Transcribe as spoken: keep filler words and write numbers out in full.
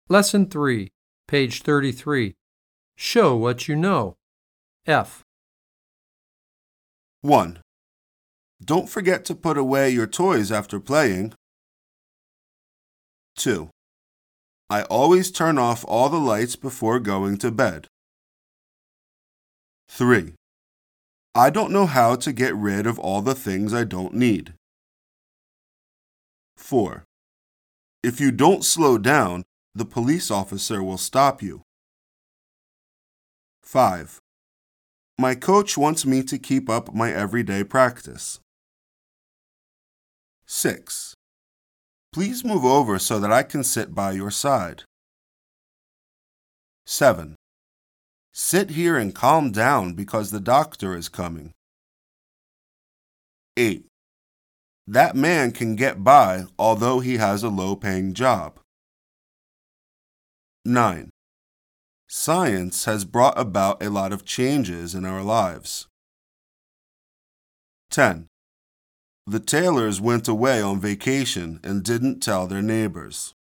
Lesson three, page thirty-three. Show what you know. F. one. Don't forget to put away your toys after playing. two. I always turn off all the lights before going to bed. three. I don't know how to get rid of all the things I don't need. four. If you don't slow down, the police officer will stop you. five. My coach wants me to keep up my everyday practice. six. Please move over so that I can sit by your side. seven. Sit here and calm down because the doctor is coming. eight. That man can get by although he has a low-paying job. nine. Science has brought about a lot of changes in our lives. ten. The Taylors went away on vacation and didn't tell their neighbors.